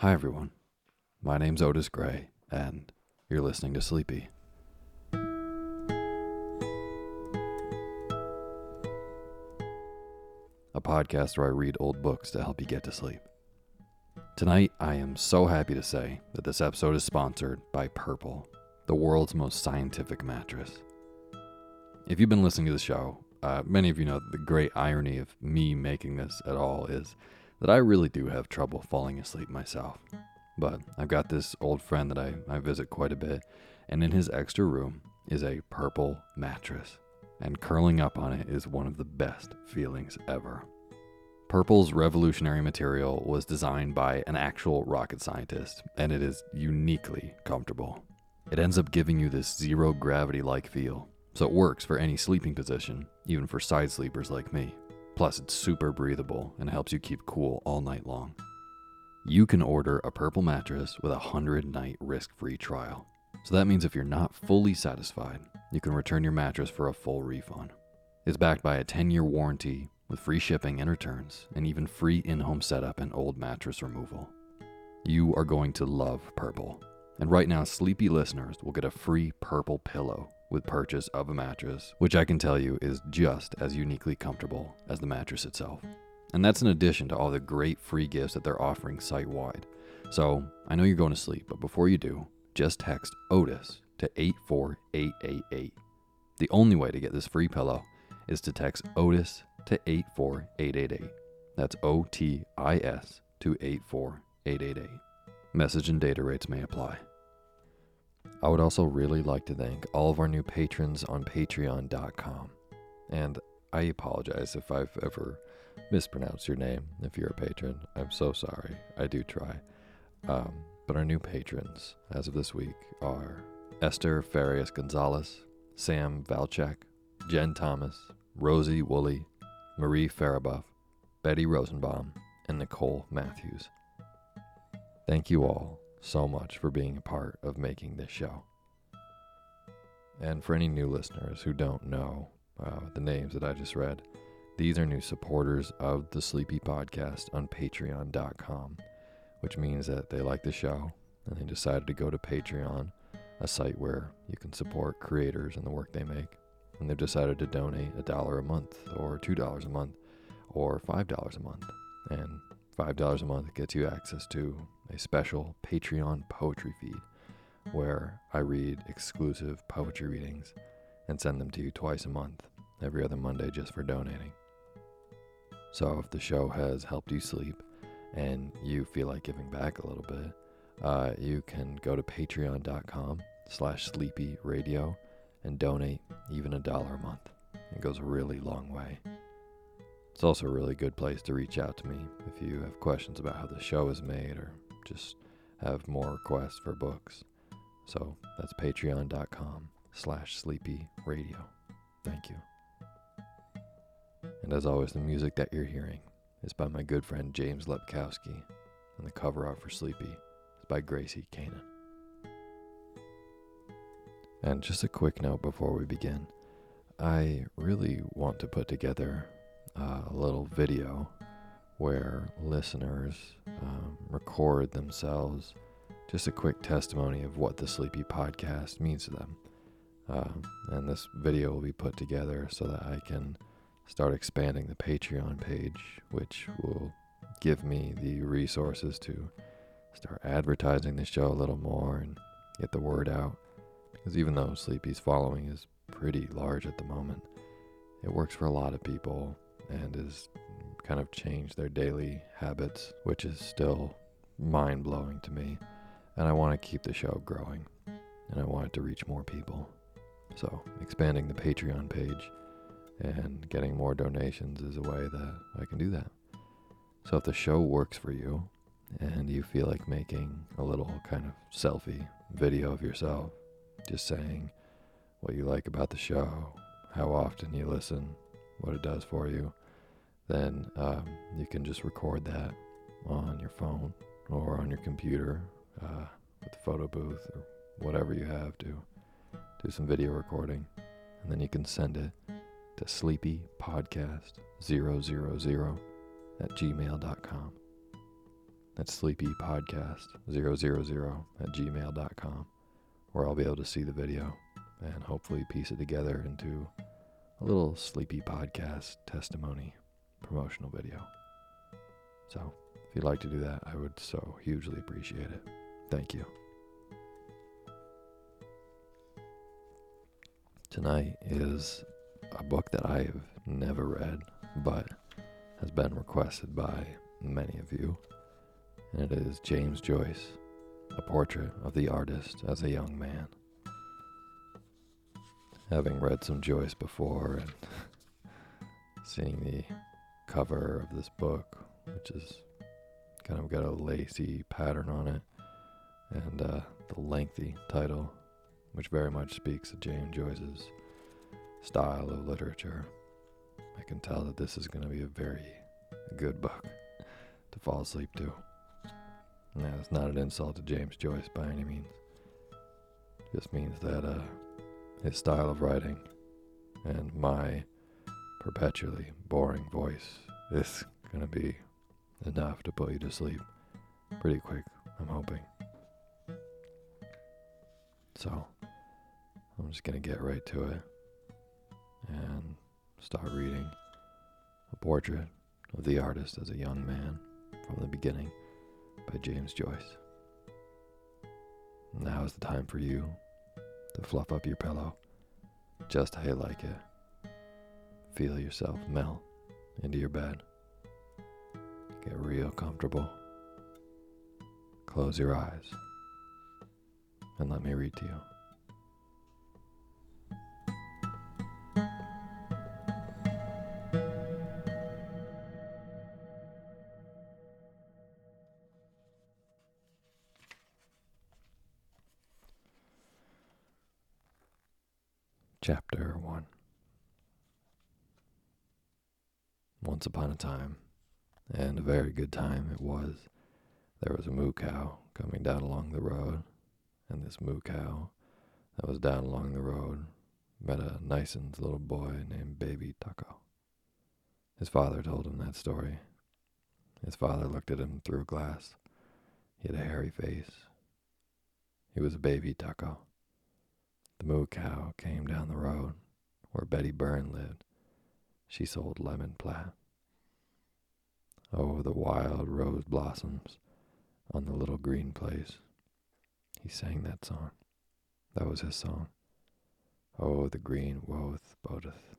Hi everyone, my name's Otis Gray, and you're listening to Sleepy. A podcast where I read old books to help you get to sleep. Tonight, I am so happy to say that this episode is sponsored by Purple, the world's most scientific mattress. If you've been listening to the show, many of you know that the great irony of me making this at all is that I really do have trouble falling asleep myself. But I've got this old friend that I visit quite a bit, and in his extra room is a Purple mattress, and curling up on it is one of the best feelings ever. Purple's revolutionary material was designed by an actual rocket scientist, and it is uniquely comfortable. It ends up giving you this zero gravity-like feel, so it works for any sleeping position, even for side sleepers like me. Plus, it's super breathable and helps you keep cool all night long. You can order a Purple mattress with a 100-night risk-free trial. So that means if you're not fully satisfied, you can return your mattress for a full refund. It's backed by a 10-year warranty with free shipping and returns, and even free in-home setup and old mattress removal. You are going to love Purple. And right now, Sleepy listeners will get a free Purple pillow with purchase of a mattress, which I can tell you is just as uniquely comfortable as the mattress itself. And that's in addition to all the great free gifts that they're offering site-wide. So, I know you're going to sleep, but before you do, just text Otis to 84888. The only way to get this free pillow is to text Otis to 84888. That's OTIS to 84888. Message and data rates may apply. I would also really like to thank all of our new patrons on patreon.com. And I apologize if I've ever mispronounced your name. If you're a patron, I'm so sorry. I do try. But our new patrons, as of this week, are Esther Farias Gonzalez, Sam Valchak, Jen Thomas, Rosie Woolley, Marie Farabuff, Betty Rosenbaum, and Nicole Matthews. Thank you all so much for being a part of making this show. And for any new listeners who don't know the names that I just read, these are new supporters of the Sleepy Podcast on patreon.com, which means that they like the show and they decided to go to Patreon, a site where you can support creators and the work they make. And they've decided to donate $1 a month or $2 a month or $5 a month. And $5 a month gets you access to a special Patreon poetry feed where I read exclusive poetry readings and send them to you twice a month, every other Monday, just for donating. So if the show has helped you sleep and you feel like giving back a little bit, you can go to patreon.com/sleepyradio and donate even $1 a month. It goes a really long way. It's also a really good place to reach out to me if you have questions about how the show is made or just have more requests for books. So that's patreon.com/sleepyradio. Thank you. And as always, the music that you're hearing is by my good friend James Lepkowski, and the cover art for Sleepy is by Gracie Kanan. And just a quick note before we begin, I really want to put together a little video where listeners record themselves just a quick testimony of what the Sleepy Podcast means to them. And this video will be put together so that I can start expanding the Patreon page, which will give me the resources to start advertising the show a little more and get the word out. Because even though Sleepy's following is pretty large at the moment, it works for a lot of people and has kind of changed their daily habits, which is still mind-blowing to me. And I want to keep the show growing, and I want it to reach more people. So expanding the Patreon page and getting more donations is a way that I can do that. So if the show works for you and you feel like making a little kind of selfie video of yourself, just saying what you like about the show, how often you listen, what it does for you, then you can just record that on your phone or on your computer with the photo booth or whatever you have to do some video recording, and then you can send it to sleepypodcast000 at gmail.com. That's sleepypodcast000@gmail.com, where I'll be able to see the video and hopefully piece it together into a little Sleepy Podcast testimony promotional video. So if you'd like to do that, I would so hugely appreciate it. Thank you. Tonight is a book that I've never read, but has been requested by many of you, and it is James Joyce, A Portrait of the Artist as a Young Man. Having read some Joyce before and seeing the cover of this book, which is kind of got a lacy pattern on it, and the lengthy title, which very much speaks to James Joyce's style of literature, I can tell that this is going to be a very good book to fall asleep to. Now, it's not an insult to James Joyce by any means. It just means that his style of writing and my perpetually boring voice is going to be enough to put you to sleep pretty quick, I'm hoping. So, I'm just going to get right to it and start reading A Portrait of the Artist as a Young Man from the Beginning by James Joyce. Now is the time for you to fluff up your pillow just how you like it. Feel yourself melt into your bed. Get real comfortable. Close your eyes and let me read to you. Chapter 1. Once upon a time, and a very good time it was, there was a moo cow coming down along the road, and this moo cow that was down along the road met a nicen's little boy named Baby Tucko. His father told him that story. His father looked at him through a glass. He had a hairy face. He was a baby Tucko. The moo cow came down the road where Betty Byrne lived. She sold lemon plat. Oh, the wild rose blossoms on the little green place. He sang that song. That was his song. Oh, the green woth bodeth.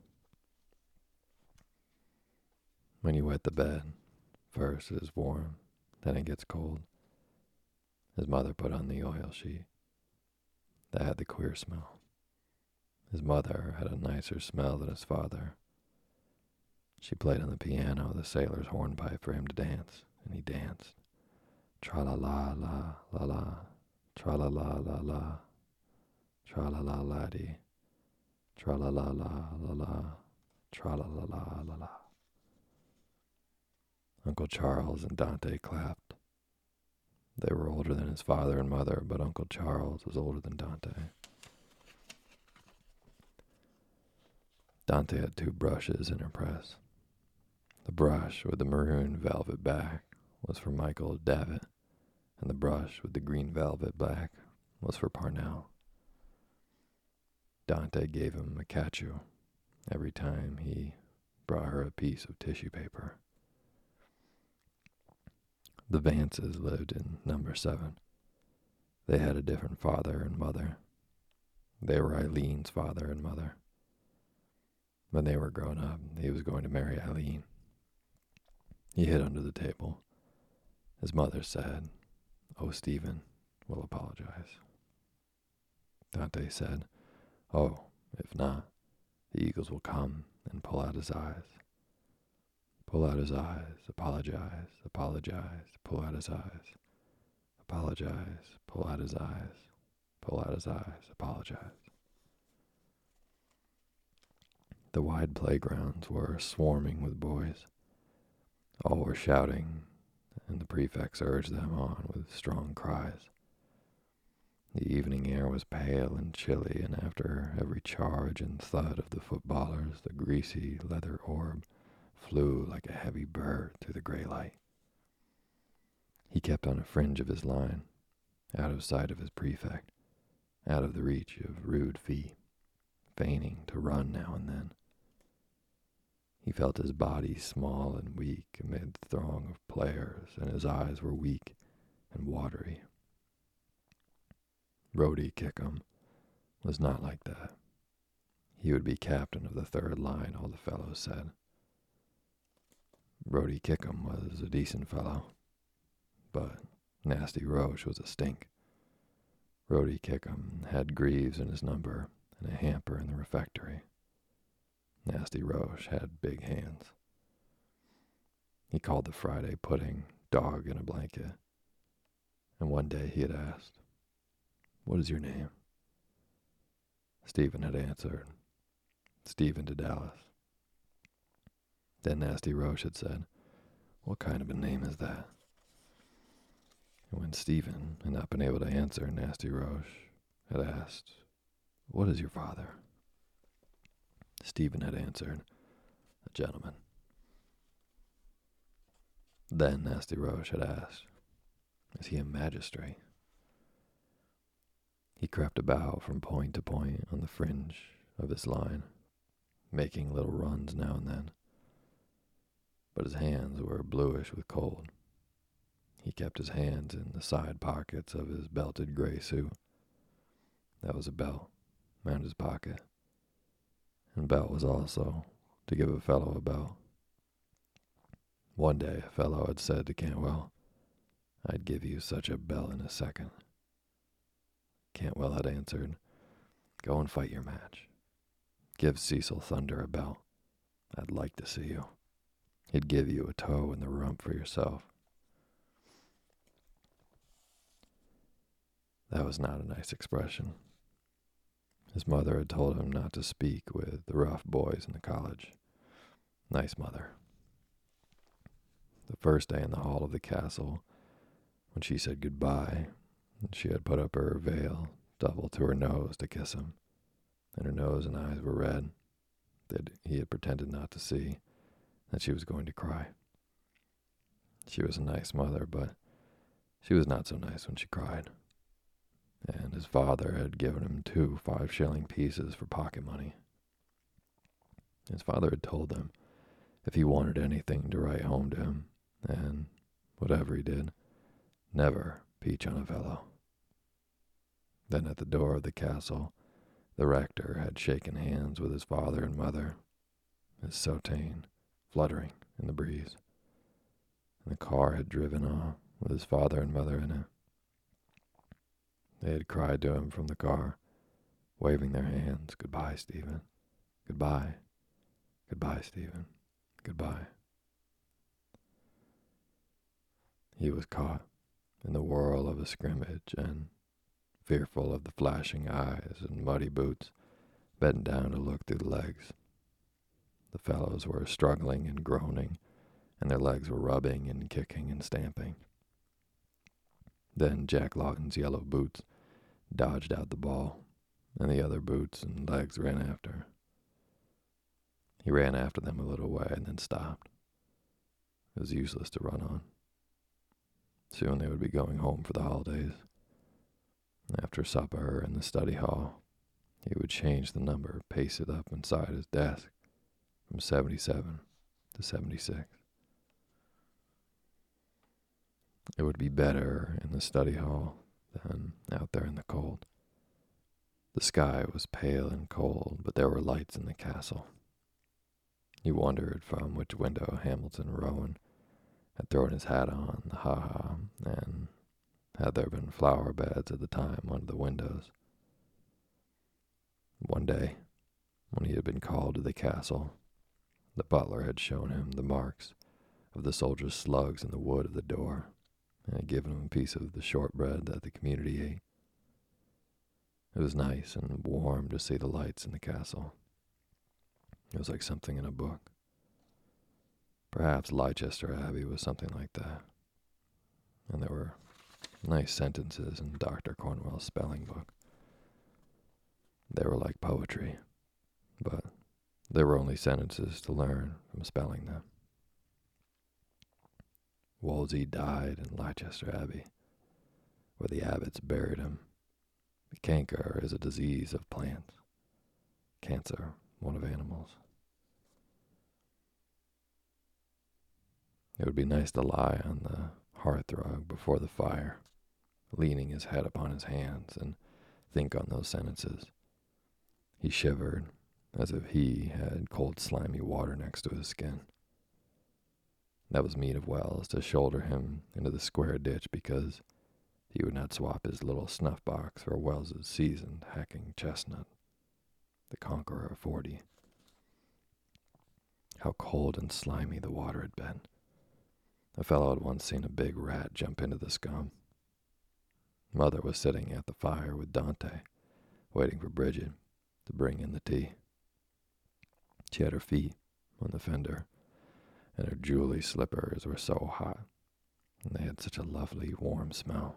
When you wet the bed, first it is warm, then it gets cold. His mother put on the oil sheet. That had the queer smell. His mother had a nicer smell than his father. She played on the piano the sailor's hornpipe for him to dance, and he danced. Tra-la-la-la-la-la, tra-la-la-la-la, tra-la-la-la-dee, tra-la-la-la-la-la, tra-la-la-la-la-la. Uncle Charles and Dante clapped. They were older than his father and mother, but Uncle Charles was older than Dante. Dante had 2 brushes in her press. The brush with the maroon velvet back was for Michael Davitt, and the brush with the green velvet back was for Parnell. Dante gave him a cachu every time he brought her a piece of tissue paper. The Vances lived in number 7. They had a different father and mother. They were Eileen's father and mother. When they were grown up, he was going to marry Eileen. He hid under the table. His mother said, "Oh, Stephen will apologize." Dante said, "Oh, if not, the eagles will come and pull out his eyes. Pull out his eyes, apologize, apologize, pull out his eyes. Apologize, pull out his eyes, pull out his eyes, apologize." The wide playgrounds were swarming with boys. All were shouting, and the prefects urged them on with strong cries. The evening air was pale and chilly, and after every charge and thud of the footballers, the greasy leather orb flew like a heavy bird through the gray light. He kept on a fringe of his line, out of sight of his prefect, out of the reach of rude feet, feigning to run now and then. He felt his body small and weak amid the throng of players, and his eyes were weak and watery. Rhodey Kickham was not like that. He would be captain of the third line, all the fellows said. Rhodey Kickham was a decent fellow, but Nasty Roche was a stink. Rhodey Kickham had Greaves in his number and a hamper in the refectory. Nasty Roche had big hands. He called the Friday pudding dog in a blanket, and one day he had asked, "What is your name?" Stephen had answered, "Stephen de Dallas." Then Nasty Roche had said, "What kind of a name is that?" And when Stephen had not been able to answer, Nasty Roche had asked, "What is your father?" Stephen had answered, "A gentleman." Then Nasty Roche had asked, "Is he a magistrate?" He crept about from point to point on the fringe of his line, making little runs now and then, but his hands were bluish with cold. He kept his hands in the side pockets of his belted gray suit. That was a belt round his pocket, and belt was also to give a fellow a belt. One day a fellow had said to Cantwell, "I'd give you such a belt in a second." Cantwell had answered, "Go and fight your match. Give Cecil Thunder a belt. I'd like to see you. He'd give you a toe in the rump for yourself." That was not a nice expression. His mother had told him not to speak with the rough boys in the college. Nice mother. The first day in the hall of the castle, when she said goodbye, she had put up her veil double to her nose to kiss him, and her nose and eyes were red, that he had pretended not to see, that she was going to cry. She was a nice mother, but she was not so nice when she cried. And his father had given him 2 5-shilling pieces for pocket money. His father had told him if he wanted anything to write home to him, and whatever he did, never peach on a fellow. Then at the door of the castle, the rector had shaken hands with his father and mother, his soutane fluttering in the breeze, and the car had driven off with his father and mother in it. They had cried to him from the car, waving their hands, "Goodbye, Stephen. Goodbye. Goodbye, Stephen. Goodbye." He was caught in the whirl of a scrimmage, and, fearful of the flashing eyes and muddy boots, bent down to look through the legs. The fellows were struggling and groaning, and their legs were rubbing and kicking and stamping. Then Jack Lawton's yellow boots dodged out the ball, and the other boots and legs ran after. He ran after them a little way and then stopped. It was useless to run on. Soon they would be going home for the holidays. After supper in the study hall, he would change the number pasted up inside his desk from 77 to 76. It would be better in the study hall than out there in the cold. The sky was pale and cold, but there were lights in the castle. He wondered from which window Hamilton Rowan had thrown his hat on the ha-ha, and had there been flower beds at the time under the windows. One day, when he had been called to the castle, the butler had shown him the marks of the soldiers' slugs in the wood of the door, and had given him a piece of the shortbread that the community ate. It was nice and warm to see the lights in the castle. It was like something in a book. Perhaps Leicester Abbey was something like that. And there were nice sentences in Dr. Cornwell's spelling book. They were like poetry, but there were only sentences to learn from spelling them. Wolsey died in Leicester Abbey, where the abbots buried him. Canker is a disease of plants. Cancer, one of animals. It would be nice to lie on the hearthrug before the fire, leaning his head upon his hands, and think on those sentences. He shivered, as if he had cold slimy water next to his skin. That was meet of Wells to shoulder him into the square ditch because he would not swap his little snuff box for Wells's seasoned hacking chestnut, the Conqueror of 40. How cold and slimy the water had been. A fellow had once seen a big rat jump into the scum. Mother was sitting at the fire with Dante, waiting for Bridget to bring in the tea. She had her feet on the fender, and her Julie slippers were so hot, and they had such a lovely, warm smell.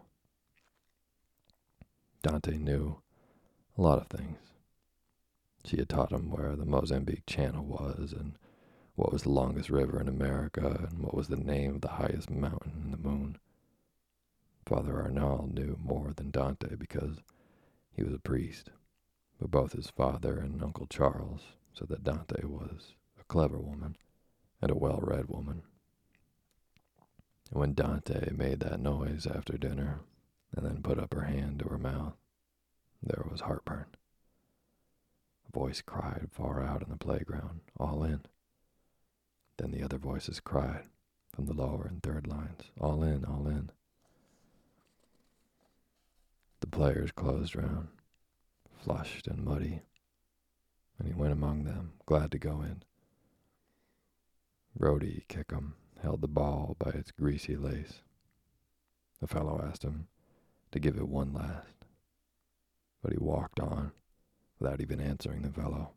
Dante knew a lot of things. She had taught him where the Mozambique Channel was, and what was the longest river in America, and what was the name of the highest mountain in the moon. Father Arnauld knew more than Dante because he was a priest, but both his father and Uncle Charles said that Dante was a clever woman and a well-read woman. And when Dante made that noise after dinner and then put up her hand to her mouth, there was heartburn. A voice cried far out in the playground, all in. Then the other voices cried from the lower and third lines, all in, all in. The players closed round, flushed and muddy, and he went among them, glad to go in. Rhodey Kickham held the ball by its greasy lace. The fellow asked him to give it one last, but he walked on without even answering the fellow.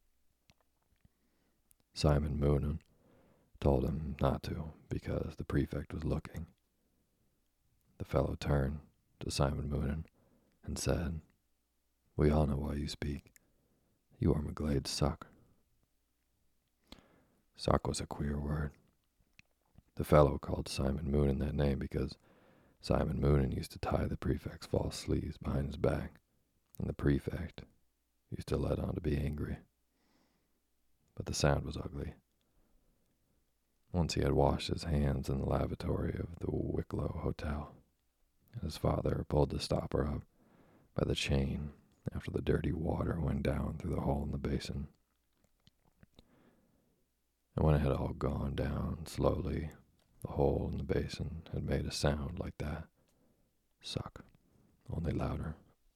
Simon Moonan told him not to because the prefect was looking. The fellow turned to Simon Moonan and said, "We all know why you speak. You are McGlade's suck." Suck was a queer word. The fellow called Simon Moonan that name because Simon Moonan used to tie the prefect's false sleeves behind his back, and the prefect used to let on to be angry. But the sound was ugly. Once he had washed his hands in the lavatory of the Wicklow Hotel, and his father pulled the stopper up by the chain after the dirty water went down through the hole in the basin. And when it had all gone down slowly, the hole in the basin had made a sound like that. Suck, only louder.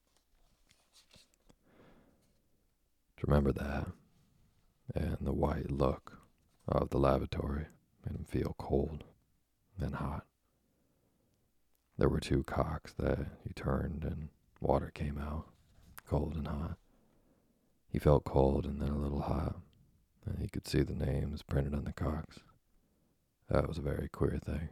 To remember that, and the white look of the lavatory made him feel cold and hot. There were two cocks that he turned and water came out, cold and hot. He felt cold and then a little hot, and he could see the names printed on the cocks. That was a very queer thing.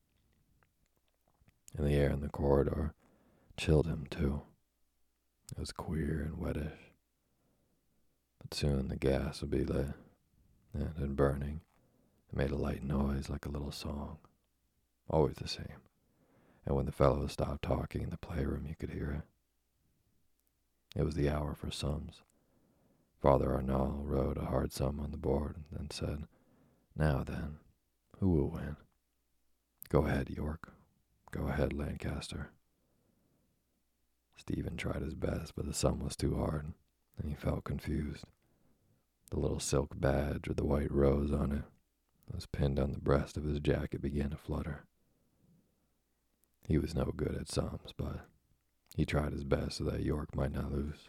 And the air in the corridor chilled him too. It was queer and wettish. But soon the gas would be lit, and burning, it made a light noise like a little song, always the same. And when the fellows stopped talking in the playroom, you could hear it. It was the hour for sums. Father Arnauld wrote a hard sum on the board and then said, "Now then, who will win? Go ahead, York. Go ahead, Lancaster." Stephen tried his best, but the sum was too hard, and he felt confused. The little silk badge with the white rose on it that was pinned on the breast of his jacket began to flutter. He was no good at sums, but he tried his best so that York might not lose.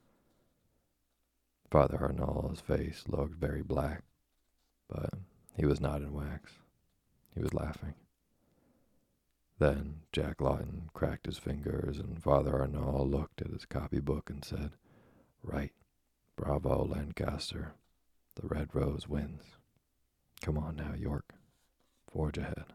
Father Arnauld's face looked very black, but he was not in wax. He was laughing. Then Jack Lawton cracked his fingers, and Father Arnauld looked at his copybook and said, "Right. Bravo, Lancaster. The red rose wins. Come on now, York. Forge ahead."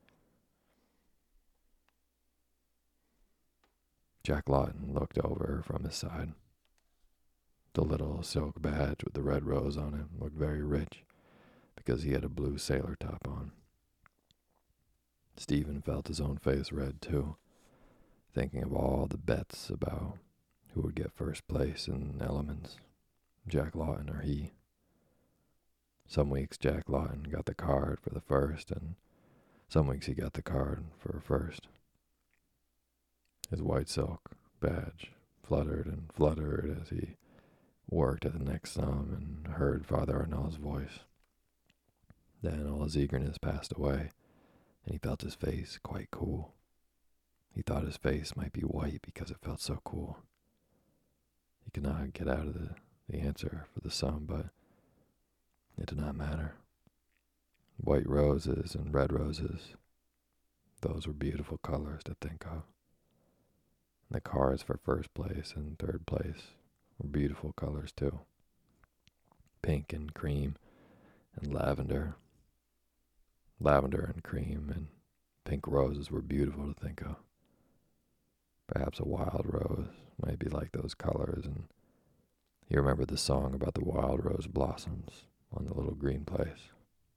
Jack Lawton looked over from his side. The little silk badge with the red rose on it looked very rich because he had a blue sailor top on. Stephen felt his own face red too, thinking of all the bets about who would get first place in elements, Jack Lawton or he. Some weeks Jack Lawton got the card for the first, and some weeks he got the card for first. His white silk badge fluttered and fluttered as he worked at the next sum and heard Father Arnault's voice. Then all his eagerness passed away, and he felt his face quite cool. He thought his face might be white because it felt so cool. He could not get out of the answer for the sum, but it did not matter. White roses and red roses, those were beautiful colors to think of. And the cards for first place and third place were beautiful colors too. Pink and cream and lavender. Lavender and cream and pink roses were beautiful to think of. Perhaps a wild rose might be like those colors, and he remembered the song about the wild rose blossoms on the little green place.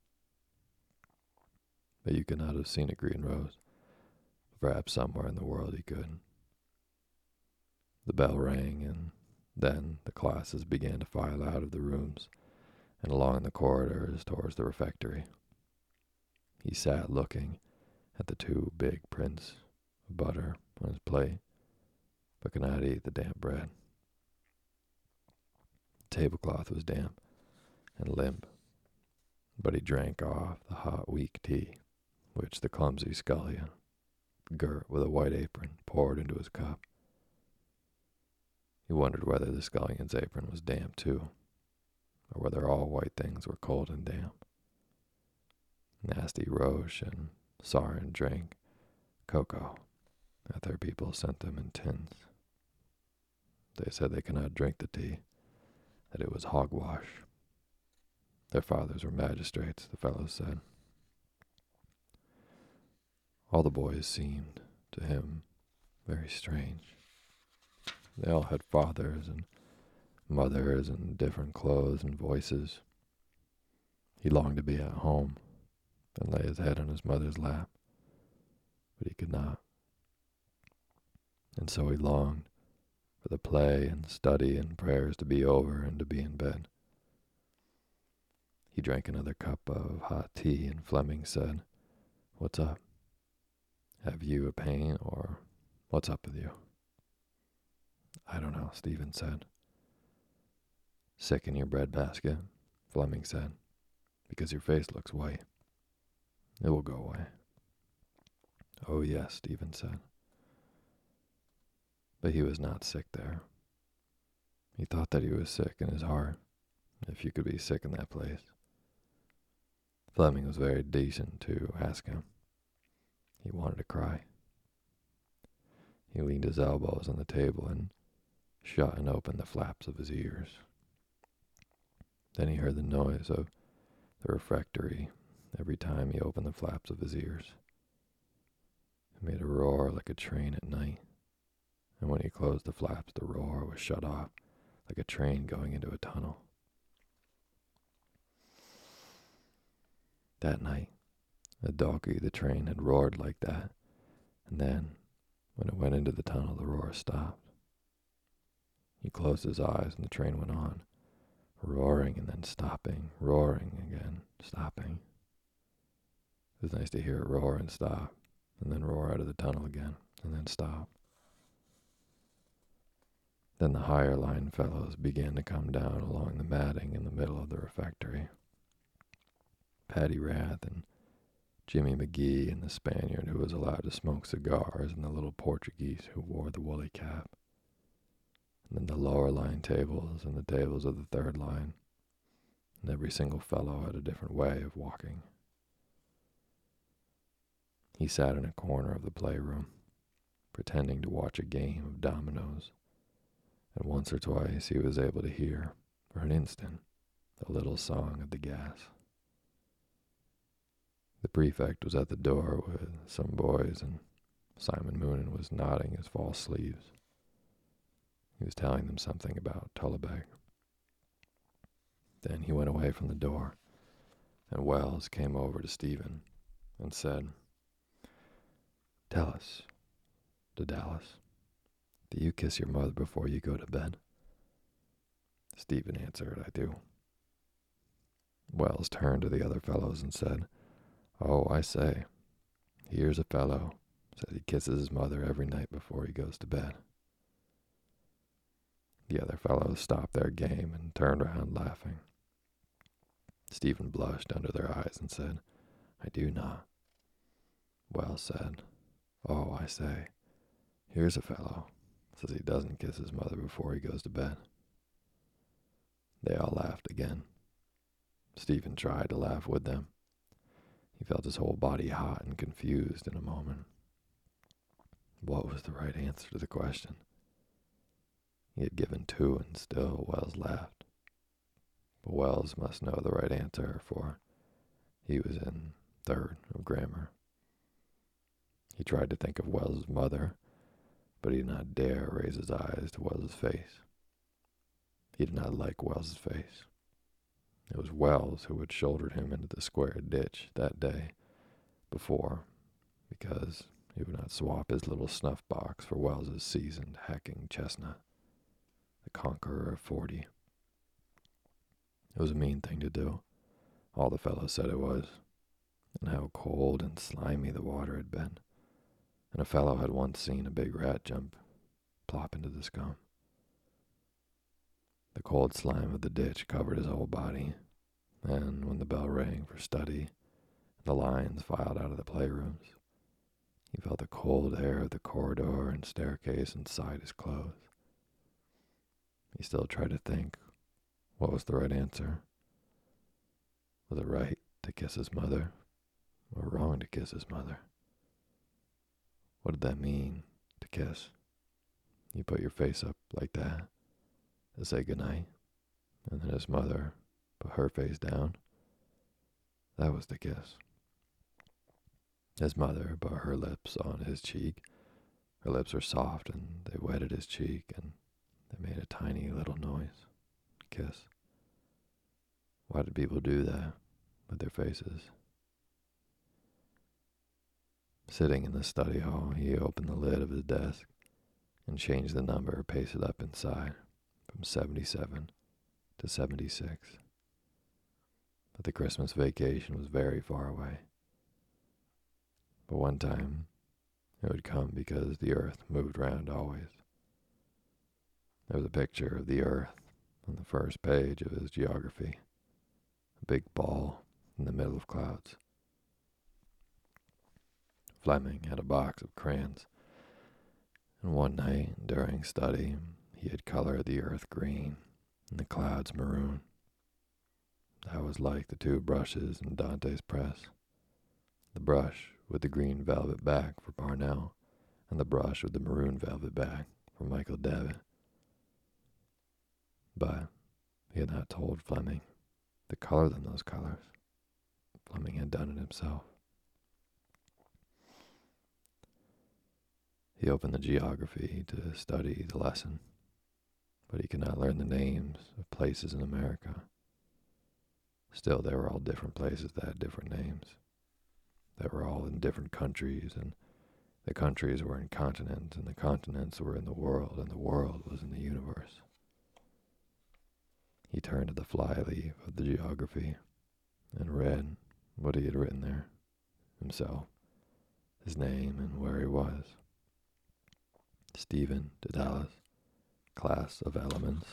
But you could not have seen a green rose. Perhaps somewhere in the world he could. The bell rang, and then the classes began to file out of the rooms and along the corridors towards the refectory. He sat looking at the 2 big prints of butter on his plate, but could not eat the damp bread. The tablecloth was damp and limp, but he drank off the hot, weak tea, which the clumsy scullion, girt with a white apron, poured into his cup. He wondered whether the scullion's apron was damp too, or whether all white things were cold and damp. Nasty Roche and Sarin drank cocoa that their people sent them in tins. They said they could not drink the tea, that it was hogwash. Their fathers were magistrates, the fellows said. All the boys seemed, to him, very strange. They all had fathers and mothers and different clothes and voices. He longed to be at home and lay his head on his mother's lap, but he could not. And so he longed for the play and study and prayers to be over and to be in bed. He drank another cup of hot tea, and Fleming said, "What's up? Have you a pain, or what's up with you?" "I don't know," Stephen said. "Sick in your breadbasket," Fleming said, "because your face looks white. It will go away." "Oh, yes," Stephen said. But he was not sick there. He thought that he was sick in his heart, if you could be sick in that place. Fleming was very decent to ask him. He wanted to cry. He leaned his elbows on the table and shut and opened the flaps of his ears. Then he heard the noise of the refectory every time he opened the flaps of his ears. It made a roar like a train at night, and when he closed the flaps, the roar was shut off like a train going into a tunnel. That night, at Dalkey, the train had roared like that, and then, when it went into the tunnel, the roar stopped. He closed his eyes and the train went on, roaring and then stopping, roaring again, stopping. It was nice to hear it roar and stop, and then roar out of the tunnel again, and then stop. Then the higher line fellows began to come down along the matting in the middle of the refectory. Paddy Rath and Jimmy McGee and the Spaniard who was allowed to smoke cigars and the little Portuguese who wore the woolly cap. And then the lower line tables and the tables of the third line. And every single fellow had a different way of walking. He sat in a corner of the playroom, pretending to watch a game of dominoes, and once or twice he was able to hear, for an instant, the little song of the gas. The prefect was at the door with some boys, and Simon Moonan was nodding his false sleeves. He was telling them something about Tullabeg. Then he went away from the door, and Wells came over to Stephen and said, Tell us, Daedalus, do you kiss your mother before you go to bed? Stephen answered, I do. Wells turned to the other fellows and said, Oh, I say, here's a fellow says he kisses his mother every night before he goes to bed. The other fellows stopped their game and turned around laughing. Stephen blushed under their eyes and said, I do not. Wells said, Oh, I say, here's a fellow says he doesn't kiss his mother before he goes to bed. They all laughed again. Stephen tried to laugh with them. He felt his whole body hot and confused in a moment. What was the right answer to the question? He had given two, and still Wells laughed. But Wells must know the right answer, for he was in third of grammar. He tried to think of Wells's mother, but he did not dare raise his eyes to Wells's face. He did not like Wells's face. It was Wells who had shouldered him into the square ditch that day before, because he would not swap his little snuff box for Wells's seasoned hacking chestnut, the conqueror of 40. It was a mean thing to do. All the fellows said it was, and how cold and slimy the water had been. And a fellow had once seen a big rat jump plop into the scum. The cold slime of the ditch covered his whole body, and when the bell rang for study and the lions filed out of the playrooms, he felt the cold air of the corridor and staircase inside his clothes. He still tried to think, what was the right answer? Was it right to kiss his mother, or wrong to kiss his mother? What did that mean, to kiss? You put your face up like that to say goodnight, and then his mother put her face down. That was the kiss. His mother put her lips on his cheek. Her lips were soft, and they wetted his cheek, and they made a tiny little noise. Kiss. Why did people do that with their faces? Sitting in the study hall, he opened the lid of his desk and changed the number pasted up inside from 77 to 76. But the Christmas vacation was very far away. But one time, it would come because the earth moved round always. There was a picture of the earth on the first page of his geography, a big ball in the middle of clouds. Fleming had a box of crayons, and one night during study, he had colored the earth green and the clouds maroon. That was like the two brushes in Dante's press. The brush with the green velvet back for Parnell, and the brush with the maroon velvet back for Michael Davitt. But he had not told Fleming to color them those colors. Fleming had done it himself. He opened the geography to study the lesson, but he could not learn the names of places in America. Still, they were all different places that had different names. They were all in different countries, and the countries were in continents, and the continents were in the world, and the world was in the universe. He turned to the flyleaf of the geography and read what he had written there, himself, his name, and where he was. Stephen Daedalus, Class of Elements,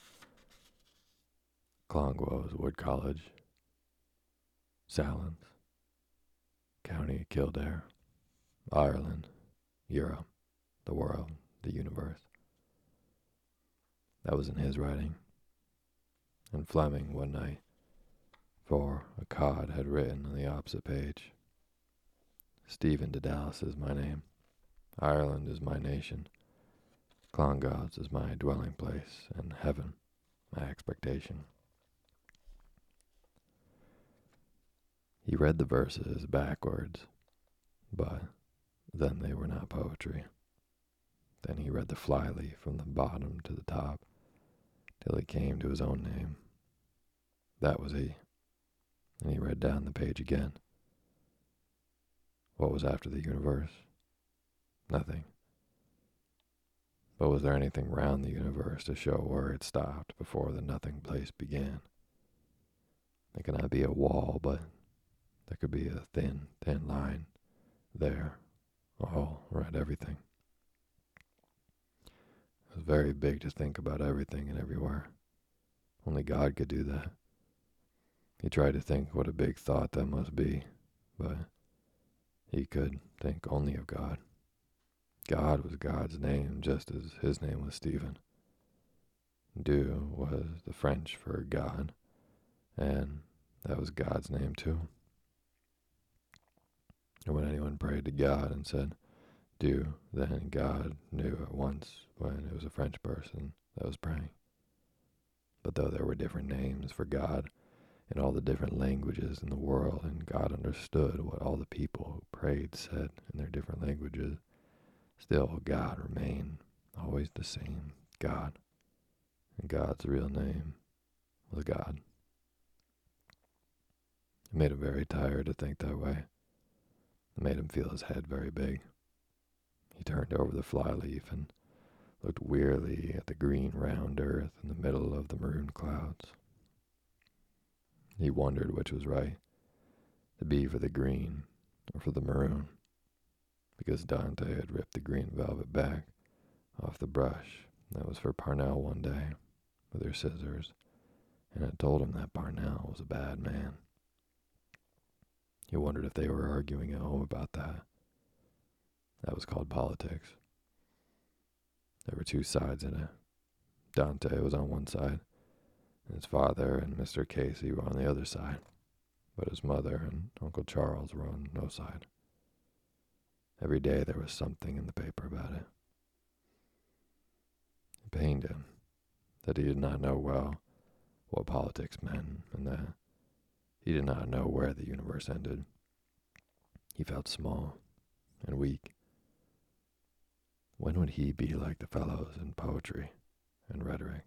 Clongowes Wood College, Sallins, County Kildare, Ireland, Europe, the world, the universe. That was in his writing. And Fleming one night, for a cod had written on the opposite page, Stephen Daedalus is my name. Ireland is my nation. Clongowes is my dwelling place, and heaven my expectation. He read the verses backwards, but then they were not poetry. Then he read the flyleaf from the bottom to the top, till he came to his own name. That was he. And he read down the page again. What was after the universe? Nothing. But was there anything round the universe to show where it stopped before the nothing place began? There could not be a wall, but there could be a thin, thin line there, all around everything. It was very big to think about everything and everywhere. Only God could do that. He tried to think what a big thought that must be, but he could think only of God. God was God's name, just as his name was Stephen. Dieu was the French for God, and that was God's name too. And when anyone prayed to God and said Dieu, then God knew at once when it was a French person that was praying. But though there were different names for God in all the different languages in the world, and God understood what all the people who prayed said in their different languages, still God remained always the same God. And God's real name was God. It made him very tired to think that way. It made him feel his head very big. He turned over the flyleaf and looked wearily at the green round earth in the middle of the maroon clouds. He wondered which was right, to be for the green or for the maroon, because Dante had ripped the green velvet back off the brush that was for Parnell one day with her scissors, and had told him that Parnell was a bad man. He wondered if they were arguing at home about that. That was called politics. There were two sides in it. Dante was on one side, and his father and Mr. Casey were on the other side, but his mother and Uncle Charles were on no side. Every day there was something in the paper about it. It pained him that he did not know well what politics meant, and that he did not know where the universe ended. He felt small and weak. When would he be like the fellows in poetry and rhetoric?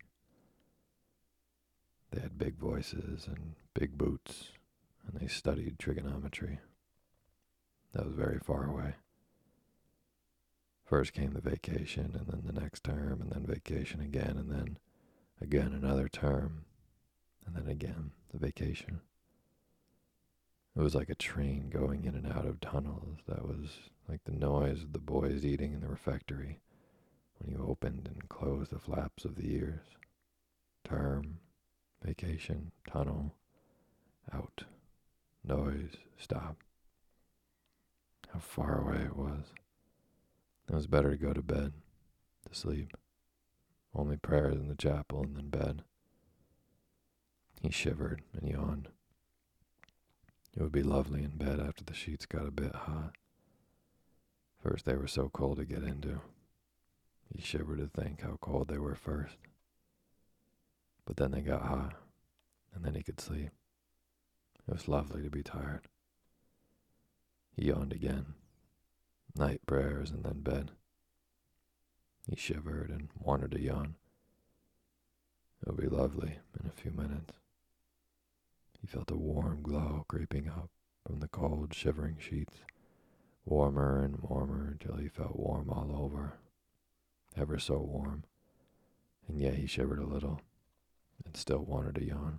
They had big voices and big boots, and they studied trigonometry. That was very far away. First came the vacation, and then the next term, and then vacation again, and then again another term, and then again the vacation. It was like a train going in and out of tunnels. That was like the noise of the boys eating in the refectory when you opened and closed the flaps of the ears. Term, vacation, tunnel, out, noise, stop. How far away it was. It was better to go to bed, to sleep. Only prayers in the chapel and then bed. He shivered and yawned. It would be lovely in bed after the sheets got a bit hot. First they were so cold to get into. He shivered to think how cold they were first. But then they got hot, and then he could sleep. It was lovely to be tired. He yawned again. Night prayers and then bed. He shivered and wanted to yawn. It would be lovely in a few minutes. He felt a warm glow creeping up from the cold, shivering sheets, warmer and warmer until he felt warm all over, ever so warm, and yet he shivered a little and still wanted to yawn.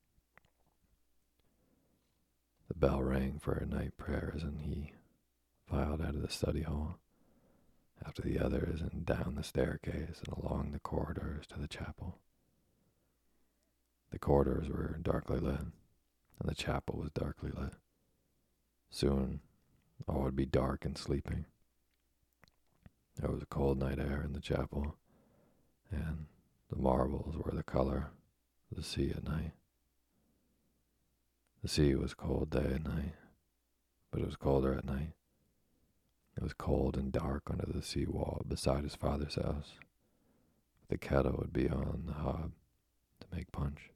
The bell rang for night prayers, and he filed out of the study hall after the others and down the staircase and along the corridors to the chapel. The corridors were darkly lit, and the chapel was darkly lit. Soon all would be dark and sleeping. There was a cold night air in the chapel, and the marbles were the color of the sea at night. The sea was cold day and night, but it was colder at night. It was cold and dark under the sea wall beside his father's house. The kettle would be on the hob to make punch.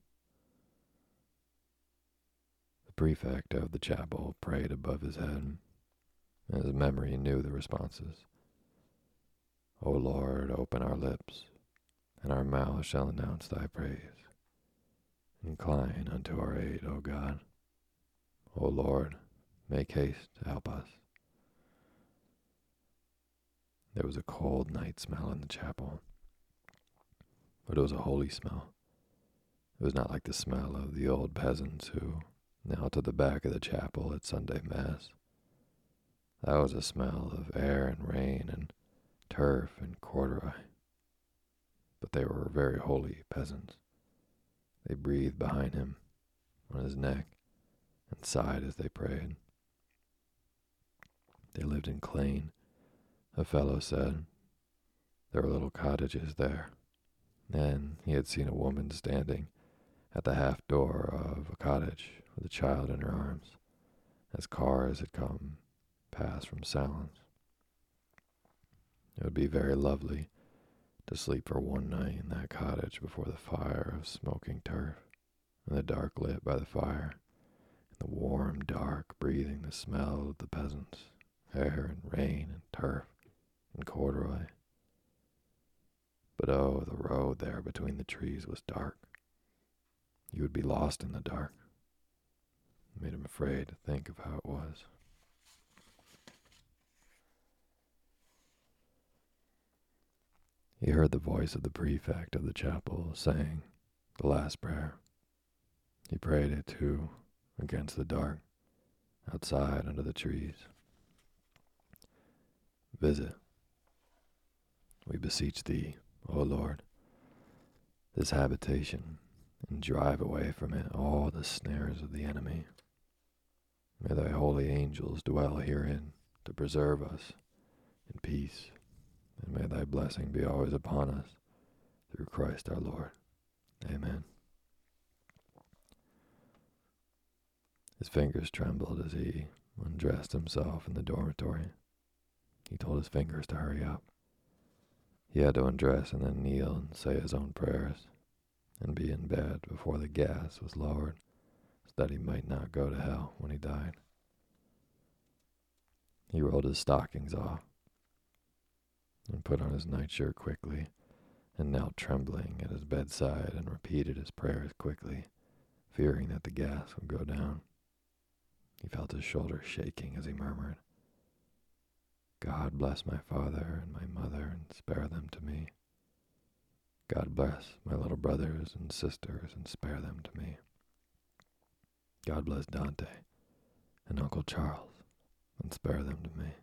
The prefect of the chapel prayed above his head, and his memory knew the responses. O Lord, open our lips, and our mouths shall announce thy praise. Incline unto our aid, O God. O Lord, make haste to help us. There was a cold night smell in the chapel, but it was a holy smell. It was not like the smell of the old peasants who knelt at the back of the chapel at Sunday Mass. That was a smell of air and rain and turf and corduroy. But they were very holy peasants. They breathed behind him, on his neck, and sighed as they prayed. They lived in Clane, a fellow said. There were little cottages there, and he had seen a woman standing at the half door of a cottage with a child in her arms, as cars had come past from Salins. It would be very lovely to sleep for one night in that cottage before the fire of smoking turf, in the dark lit by the fire, in the warm dark breathing the smell of the peasants, air and rain and turf and corduroy. But oh, the road there between the trees was dark. You would be lost in the dark. It made him afraid to think of how it was. He heard the voice of the prefect of the chapel saying the last prayer. He prayed it too, against the dark, outside under the trees. Visit, we beseech thee, O Lord, this habitation, and drive away from it all the snares of the enemy. May thy holy angels dwell herein to preserve us in peace, and may thy blessing be always upon us, through Christ our Lord. Amen. His fingers trembled as he undressed himself in the dormitory. He told his fingers to hurry up. He had to undress and then kneel and say his own prayers, and be in bed before the gas was lowered, so that he might not go to hell when he died. He rolled his stockings off, and put on his nightshirt quickly, and knelt trembling at his bedside and repeated his prayers quickly, fearing that the gas would go down. He felt his shoulders shaking as he murmured, God bless my father and my mother and spare them to me. God bless my little brothers and sisters and spare them to me. God bless Dante and Uncle Charles and spare them to me.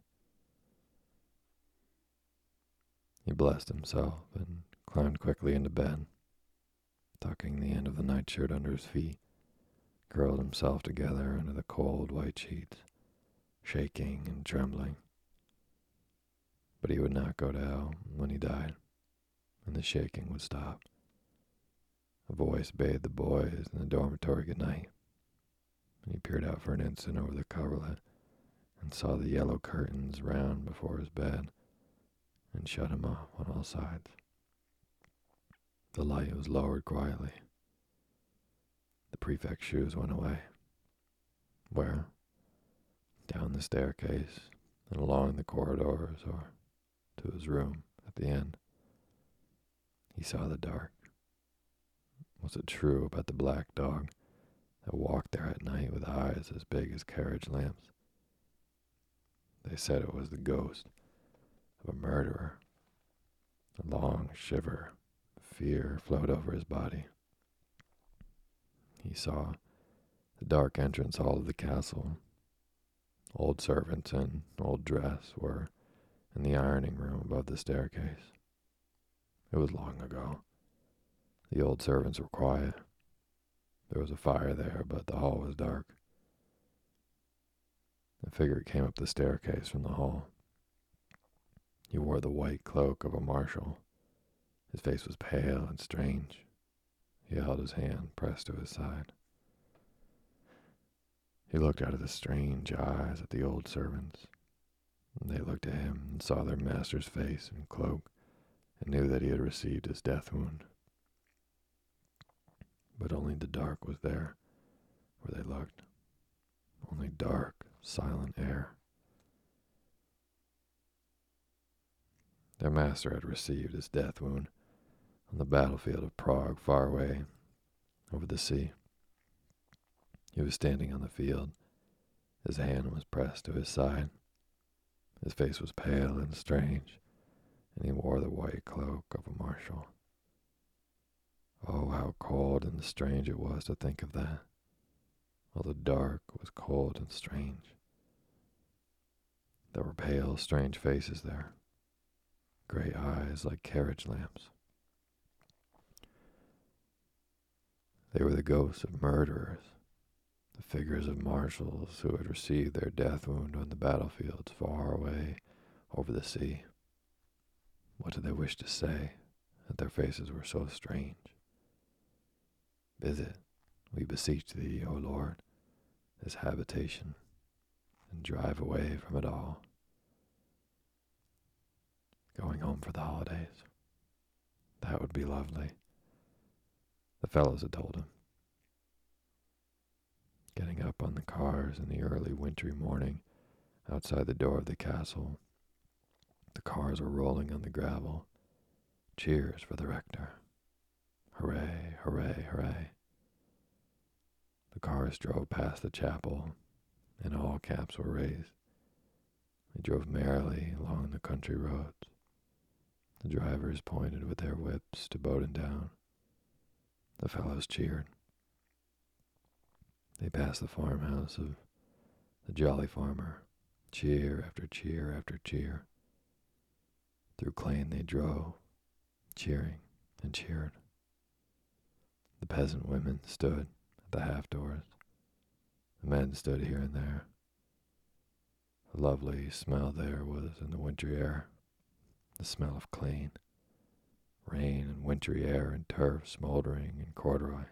He blessed himself and climbed quickly into bed, tucking the end of the nightshirt under his feet, curled himself together under the cold white sheets, shaking and trembling. But he would not go to hell when he died, and the shaking would stop. A voice bade the boys in the dormitory good night, and he peered out for an instant over the coverlet and saw the yellow curtains round before his bed and shut him off on all sides. The light was lowered quietly. The prefect's shoes went away. Where? Down the staircase and along the corridors or to his room at the end. He saw the dark. Was it true about the black dog that walked there at night with eyes as big as carriage lamps? They said it was the ghost of a murderer. A long shiver of fear flowed over his body. He saw the dark entrance hall of the castle. Old servants in old dress were in the ironing room above the staircase. It was long ago. The old servants were quiet. There was a fire there, but the hall was dark. A figure came up the staircase from the hall. He wore the white cloak of a marshal. His face was pale and strange. He held his hand pressed to his side. He looked out of the strange eyes at the old servants. They looked at him and saw their master's face and cloak and knew that he had received his death wound. But only the dark was there where they looked. Only dark, silent air. Their master had received his death wound on the battlefield of Prague, far away over the sea. He was standing on the field. His hand was pressed to his side. His face was pale and strange, and he wore the white cloak of a marshal. Oh, how cold and strange it was to think of that. All the dark was cold and strange. There were pale, strange faces there, gray eyes like carriage lamps. They were the ghosts of murderers, the figures of marshals who had received their death wound on the battlefields far away over the sea. What did they wish to say, that their faces were so strange? Visit, we beseech thee, O Lord, this habitation, and drive away from it all. Going home for the holidays. That would be lovely. The fellows had told him. Getting up on the cars in the early wintry morning outside the door of the castle, the cars were rolling on the gravel. Cheers for the rector. Hooray, hooray, hooray. The cars drove past the chapel, and all caps were raised. They drove merrily along the country roads. The drivers pointed with their whips to Bowden Down. The fellows cheered. They passed the farmhouse of the Jolly Farmer, cheer after cheer after cheer. Through Clane they drove, cheering and cheered. The peasant women stood at the half-doors. The men stood here and there. A lovely smell there was in the wintry air, the smell of Clane, rain and wintry air and turf smoldering in corduroy.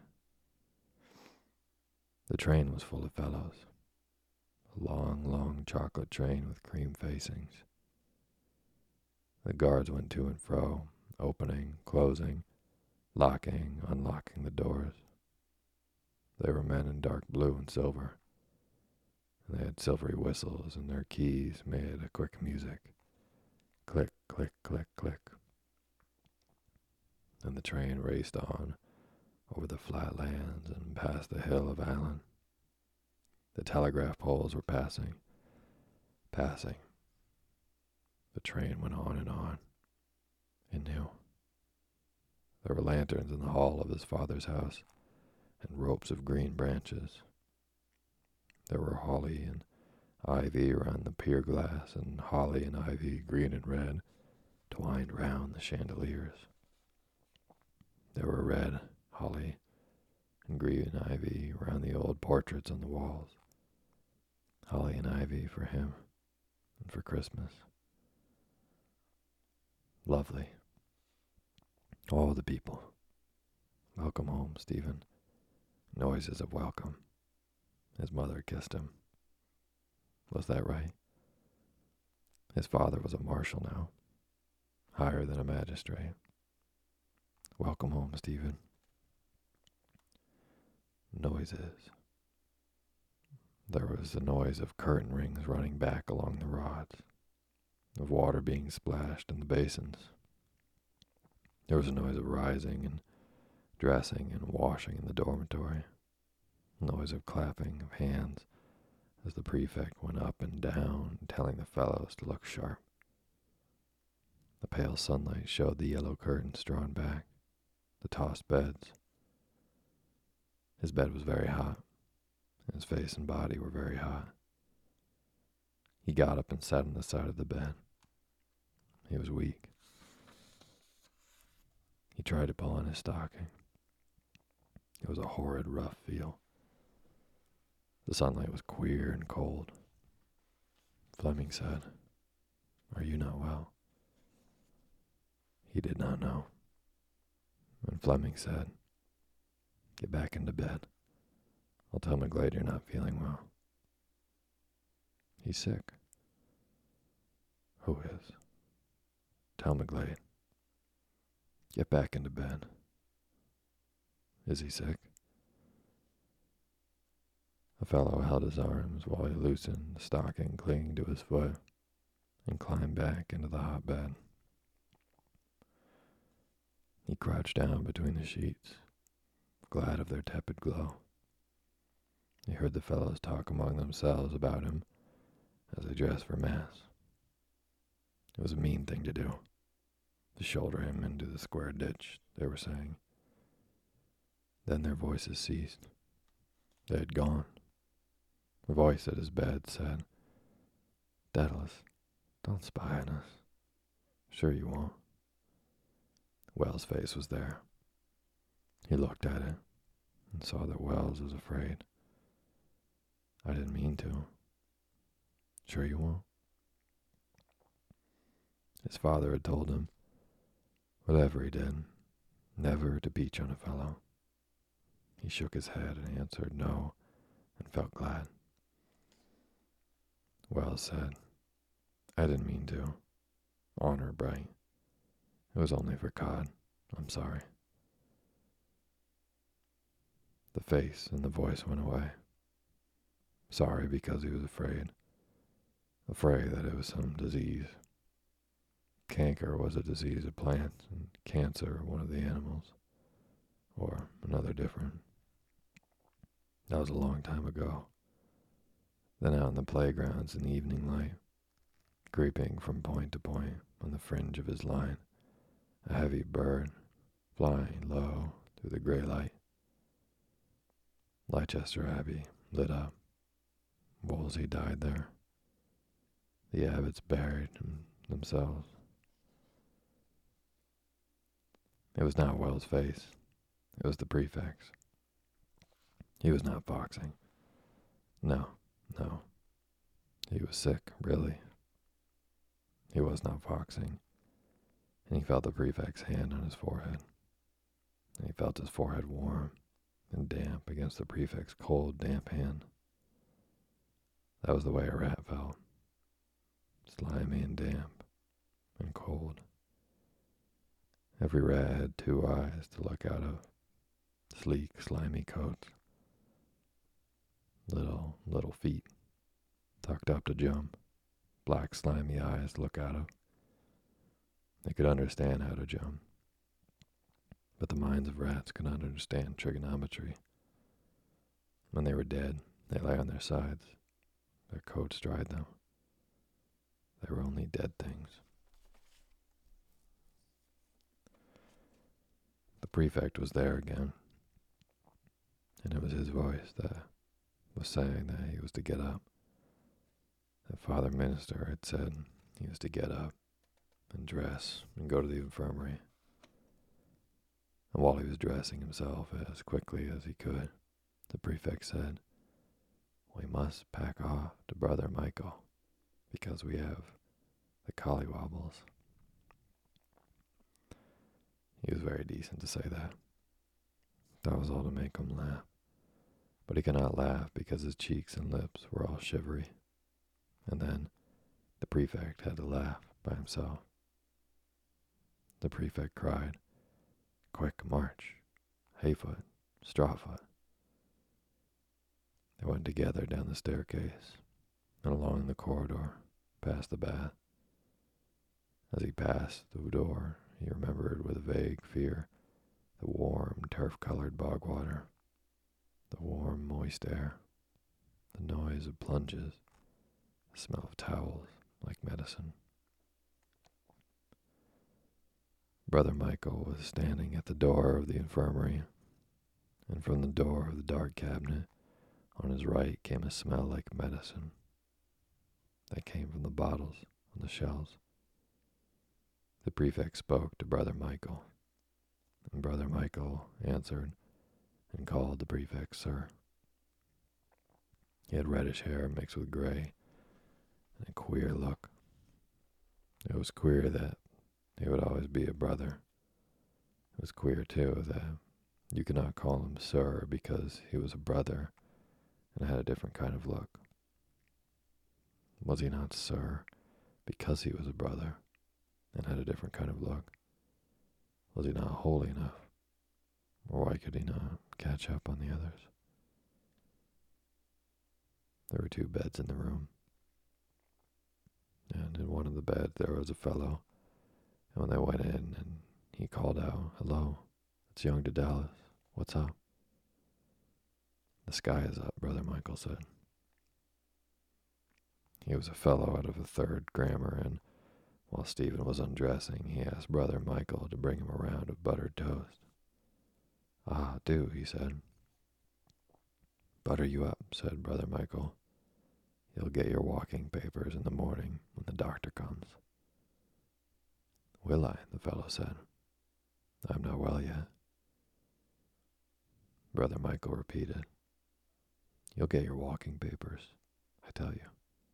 The train was full of fellows, a long, long chocolate train with cream facings. The guards went to and fro, opening, closing, locking, unlocking the doors. They were men in dark blue and silver, and they had silvery whistles, and their keys made a quick music. Click, click, click, click. And the train raced on over the flat lands and past the hill of Allen. The telegraph poles were passing. The train went on, and knew. There were lanterns in the hall of his father's house, and ropes of green branches. There were holly and ivy around the pier glass, and holly and ivy, green and red, twined round the chandeliers. There were red holly and green ivy round the old portraits on the walls. Holly and ivy for him and for Christmas. Lovely. All the people. Welcome home, Stephen. Noises of welcome. His mother kissed him. Was that right? His father was a marshal now, higher than a magistrate. Welcome home, Stephen. Noises. There was the noise of curtain rings running back along the rods, of water being splashed in the basins. There was a noise of rising and dressing and washing in the dormitory, noise of clapping of hands as the prefect went up and down, telling the fellows to look sharp. The pale sunlight showed the yellow curtains drawn back, the tossed beds. His bed was very hot, and his face and body were very hot. He got up and sat on the side of the bed. He was weak. He tried to pull on his stocking. It was a horrid, rough feel. The sunlight was queer and cold. Fleming said, "Are you not well?" He did not know. And Fleming said, "Get back into bed. I'll tell McGlade you're not feeling well." "He's sick." "Who is?" "Tell McGlade. Get back into bed." "Is he sick?" A fellow held his arms while he loosened the stocking clinging to his foot and climbed back into the hot bed. He crouched down between the sheets, glad of their tepid glow. He heard the fellows talk among themselves about him as they dressed for Mass. It was a mean thing to do, to shoulder him into the square ditch, they were saying. Then their voices ceased. They had gone. A voice at his bed said, "Daedalus, don't spy on us. Sure you won't." Wells' face was there. He looked at it and saw that Wells was afraid. "I didn't mean to. Sure you won't?" His father had told him, whatever he did, never to peach on a fellow. He shook his head and answered no, and felt glad. Wells said, "I didn't mean to. Honor bright. It was only for Cod. I'm sorry." The face and the voice went away. Sorry because he was afraid. Afraid that it was some disease. Canker was a disease of plants, and cancer one of the animals. Or another different. That was a long time ago. Then out in the playgrounds in the evening light, creeping from point to point on the fringe of his line, a heavy bird flying low through the gray light. Leicester Abbey lit up. Wolsey died there. The abbots buried themselves. It was not Wells' face. It was the prefect's. He was not foxing. No. He was sick, really. He was not foxing. And he felt the prefect's hand on his forehead. And he felt his forehead warm and damp against the prefect's cold, damp hand. That was the way a rat felt. Slimy and damp and cold. Every rat had two eyes to look out of. Sleek, slimy coats. Little feet, tucked up to jump. Black, slimy eyes to look out of. They could understand how to jump. But the minds of rats could not understand trigonometry. When they were dead, they lay on their sides. Their coats dried them. They were only dead things. The prefect was there again, and it was his voice that was saying that he was to get up. The Father Minister had said he was to get up and dress and go to the infirmary. And while he was dressing himself as quickly as he could, the prefect said, "We must pack off to Brother Michael, because we have the collywobbles." He was very decent to say that. That was all to make him laugh. But he could not laugh because his cheeks and lips were all shivery. And then the prefect had to laugh by himself. The prefect cried, "Quick march, Hayfoot, Strawfoot." They went together down the staircase and along the corridor past the bath. As he passed the door, he remembered with a vague fear the warm, turf-colored bog water, the warm, moist air, the noise of plunges, the smell of towels like medicine. Brother Michael was standing at the door of the infirmary, and from the door of the dark cabinet on his right came a smell like medicine that came from the bottles on the shelves. The prefect spoke to Brother Michael, and Brother Michael answered and called the prefect sir. He had reddish hair mixed with gray and a queer look. It was queer that he would always be a brother. It was queer, too, that you could not call him sir because he was a brother and had a different kind of look. Was he not sir because he was a brother and had a different kind of look? Was he not holy enough? Or why could he not catch up on the others? There were two beds in the room, and in one of the beds there was a fellow, and when they went in and he called out, "Hello, it's young Daedalus. What's up?" "The sky is up," Brother Michael said. He was a fellow out of a third grammar, and While Stephen was undressing, he asked Brother Michael to bring him a round of buttered toast. "Ah, do," he said. "Butter you up," said Brother Michael. "You'll get your walking papers in the morning when the doctor comes." "Will I?" the fellow said. "I'm not well yet." Brother Michael repeated, "You'll get your walking papers, I tell you."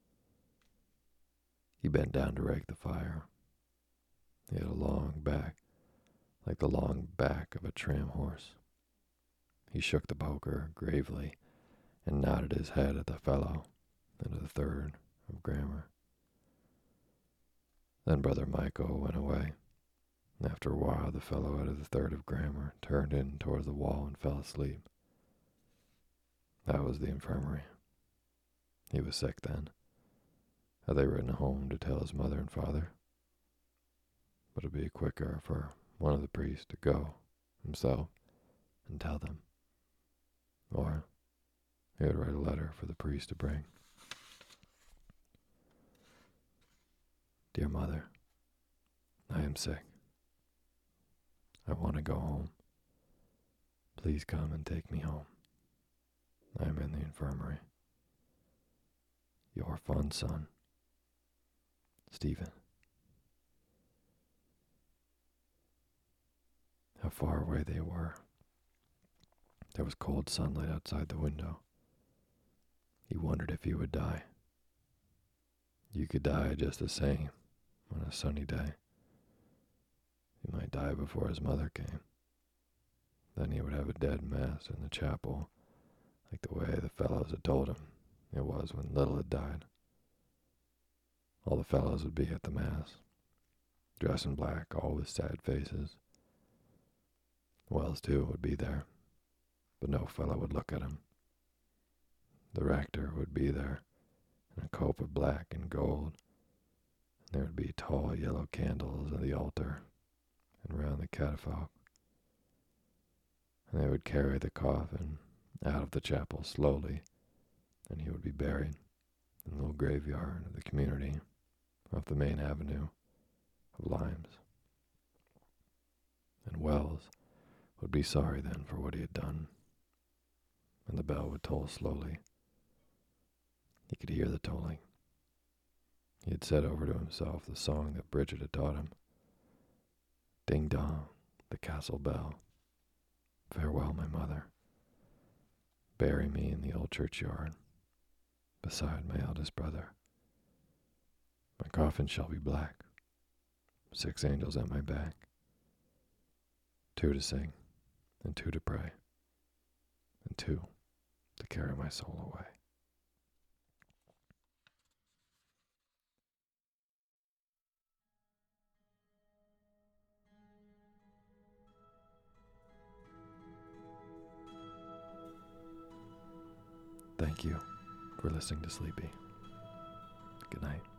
He bent down to rake the fire. He had a long back, like the long back of a tram horse. He shook the poker gravely and nodded his head at the fellow and to the third of grammar. Then Brother Michael went away. After a while, the fellow out of the third of grammar turned in toward the wall and fell asleep. That was the infirmary. He was sick then. Had they written home to tell his mother and father? But it'd be quicker for one of the priests to go himself and tell them. Or he would write a letter for the priest to bring. "Dear Mother, I am sick. I want to go home. Please come and take me home. I am in the infirmary. Your fond son, Stephen." How far away they were. There was cold sunlight outside the window. He wondered if he would die. You could die just the same on a sunny day. He might die before his mother came. Then he would have a dead mass in the chapel, like the way the fellows had told him it was when Little had died. All the fellows would be at the mass, dressed in black, all with sad faces. Wells, too, would be there, but no fellow would look at him. The rector would be there, in a coat of black and gold, and there would be tall yellow candles at the altar and round the catafalque. And they would carry the coffin out of the chapel slowly, and he would be buried in the little graveyard of the community off the main avenue of limes. And Wells would be sorry then for what he had done, and the bell would toll slowly. He could hear the tolling. He had said over to himself the song that Bridget had taught him. "Ding dong, the castle bell. Farewell, my mother. Bury me in the old churchyard, beside my eldest brother. My coffin shall be black, 6 angels at my back, 2 to sing, and 2 to pray, and 2 to carry my soul away." Thank you for listening to Sleepy. Good night.